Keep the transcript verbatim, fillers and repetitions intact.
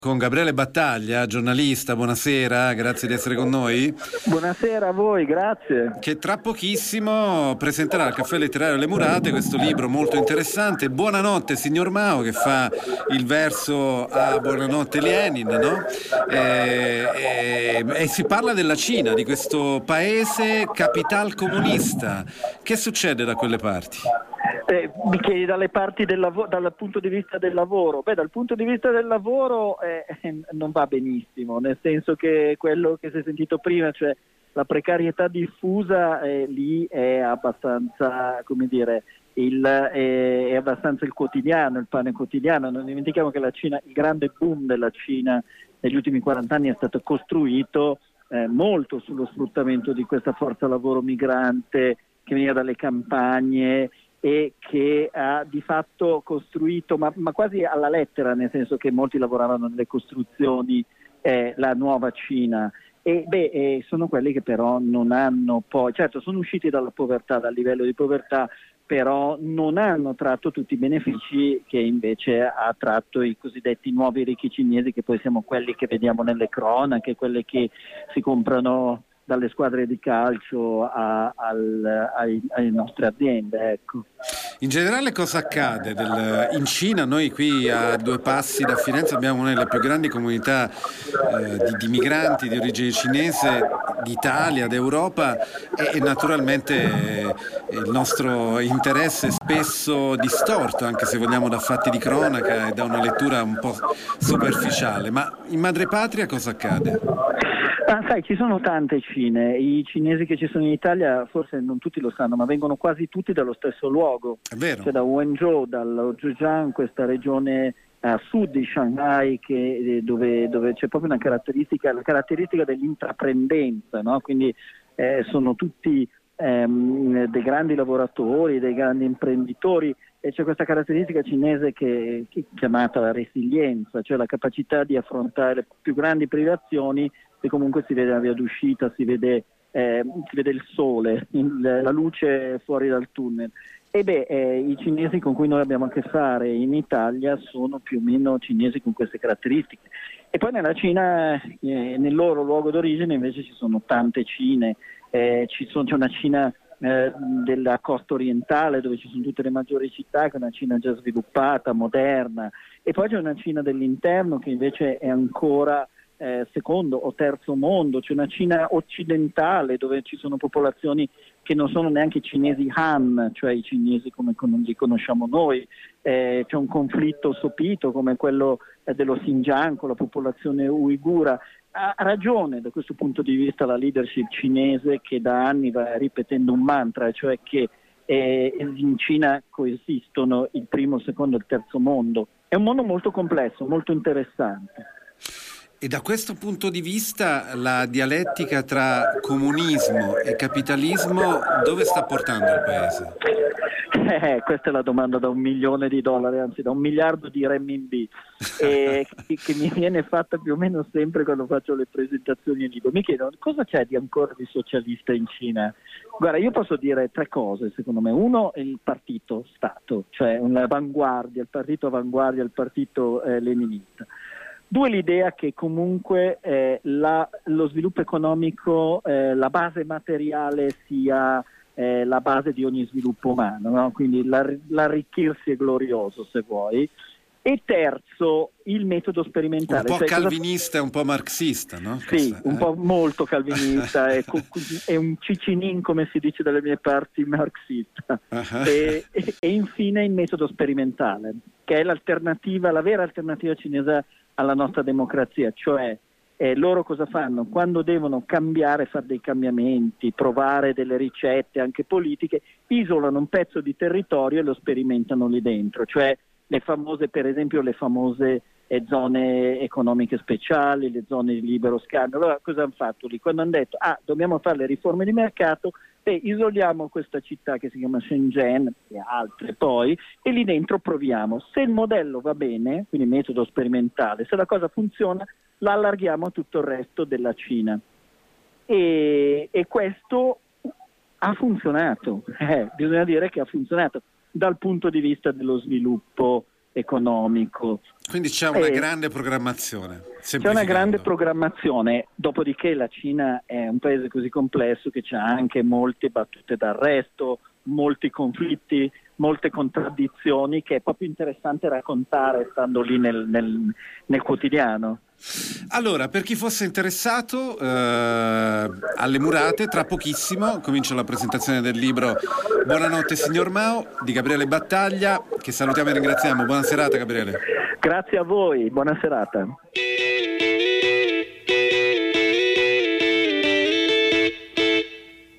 Con Gabriele Battaglia, giornalista, buonasera, grazie di essere con noi. Buonasera a voi, grazie. Che tra pochissimo presenterà al Caffè Letterario Le Murate questo libro molto interessante, Buonanotte signor Mao, che fa il verso a Buonanotte Lenin, no? E, e, e si parla della Cina, di questo paese capital comunista. Che succede da quelle parti? Eh, mi chiedi dalle parti del lavoro, dal punto di vista del lavoro. Beh, dal punto di vista del lavoro eh, non va benissimo, nel senso che quello che si è sentito prima, cioè la precarietà diffusa, eh, lì è abbastanza, come dire, il, è, è abbastanza il quotidiano, il pane quotidiano. Non dimentichiamo che la Cina, il grande boom della Cina negli ultimi quaranta anni è stato costruito eh, molto sullo sfruttamento di questa forza lavoro migrante che veniva dalle campagne e che ha di fatto costruito, ma, ma quasi alla lettera, nel senso che molti lavoravano nelle costruzioni, eh, la nuova Cina. E beh, eh, sono quelli che però non hanno poi, certo sono usciti dalla povertà, dal livello di povertà, però non hanno tratto tutti i benefici che invece ha tratto i cosiddetti nuovi ricchi cinesi, che poi siamo quelli che vediamo nelle cronache, quelli che si comprano dalle squadre di calcio a, al, ai, alle nostre aziende, ecco. In generale cosa accade del, in Cina? Noi qui a due passi da Firenze abbiamo una delle più grandi comunità eh, di, di migranti di origine cinese d'Italia, d'Europa e, e naturalmente eh, il nostro interesse è spesso distorto, anche se vogliamo, da fatti di cronaca e da una lettura un po' superficiale. Ma in madrepatria cosa accade? Ah, sai, ci sono tante Cine, i cinesi che ci sono in Italia forse non tutti lo sanno, ma vengono quasi tutti dallo stesso luogo, È vero. cioè da Wenzhou, dal Zhejiang, questa regione a sud di Shanghai, che, dove, dove c'è proprio una caratteristica, la caratteristica dell'intraprendenza, no? Quindi eh, sono tutti ehm, dei grandi lavoratori, dei grandi imprenditori, e c'è questa caratteristica cinese che, che è chiamata la resilienza, cioè la capacità di affrontare le più grandi privazioni e comunque si vede la via d'uscita, si vede, eh, si vede il sole, il, la luce fuori dal tunnel. E beh, eh, i cinesi con cui noi abbiamo a che fare in Italia sono più o meno cinesi con queste caratteristiche. E poi nella Cina, eh, nel loro luogo d'origine invece ci sono tante Cine, eh, ci sono, c'è una Cina eh, della costa orientale dove ci sono tutte le maggiori città, che è una Cina già sviluppata, moderna, e poi c'è una Cina dell'interno che invece è ancora Eh, secondo o terzo mondo, c'è una Cina occidentale dove ci sono popolazioni che non sono neanche i cinesi Han, cioè i cinesi come con- li conosciamo noi, eh, c'è un conflitto sopito come quello eh, dello Xinjiang con la popolazione uigura. Ha ragione da questo punto di vista la leadership cinese, che da anni va ripetendo un mantra, cioè che eh, in Cina coesistono il primo, il secondo e il terzo mondo. È un mondo molto complesso, molto interessante. E da questo punto di vista la dialettica tra comunismo e capitalismo dove sta portando il paese? Eh, questa è la domanda da un milione di dollari, anzi da un miliardo di renminbi, eh, che, che mi viene fatta più o meno sempre quando faccio le presentazioni in libro. Mi chiedono cosa c'è di ancora di socialista in Cina. Guarda, io posso dire tre cose secondo me. Uno è il partito Stato, cioè un'avanguardia, il partito avanguardia, il partito eh, leninista. Due, l'idea che comunque eh, la, lo sviluppo economico, eh, la base materiale sia eh, la base di ogni sviluppo umano, no? Quindi l'ar- l'arricchirsi è glorioso, se vuoi. E terzo, il metodo sperimentale. Un po' cioè, calvinista cosa... e un po' marxista, no? Sì, Questa, un eh? po' molto calvinista, è, è un cicinin, come si dice dalle mie parti, marxista. Uh-huh. E, e, e infine il metodo sperimentale, che è l'alternativa, la vera alternativa cinese alla nostra democrazia, cioè eh, loro cosa fanno? Quando devono cambiare, fare dei cambiamenti, provare delle ricette anche politiche, isolano un pezzo di territorio e lo sperimentano lì dentro, cioè le famose, per esempio, le famose eh, zone economiche speciali, le zone di libero scambio. Allora cosa hanno fatto lì? Quando hanno detto ah, dobbiamo fare le riforme di mercato, e isoliamo questa città che si chiama Shenzhen e altre poi, e lì dentro proviamo. Se il modello va bene, quindi metodo sperimentale, se la cosa funziona, la allarghiamo a tutto il resto della Cina. E, e questo ha funzionato, eh, bisogna dire che ha funzionato dal punto di vista dello sviluppo economico. Quindi c'è una E grande programmazione. c'è una grande programmazione, dopodiché la Cina è un paese così complesso che c'ha anche molte battute d'arresto, molti conflitti, molte contraddizioni che è proprio interessante raccontare stando lì nel, nel, nel quotidiano. Allora, per chi fosse interessato, eh, alle Murate, tra pochissimo comincia la presentazione del libro Buonanotte signor Mao di Gabriele Battaglia, che salutiamo e ringraziamo. Buona serata, Gabriele. Grazie a voi, buona serata.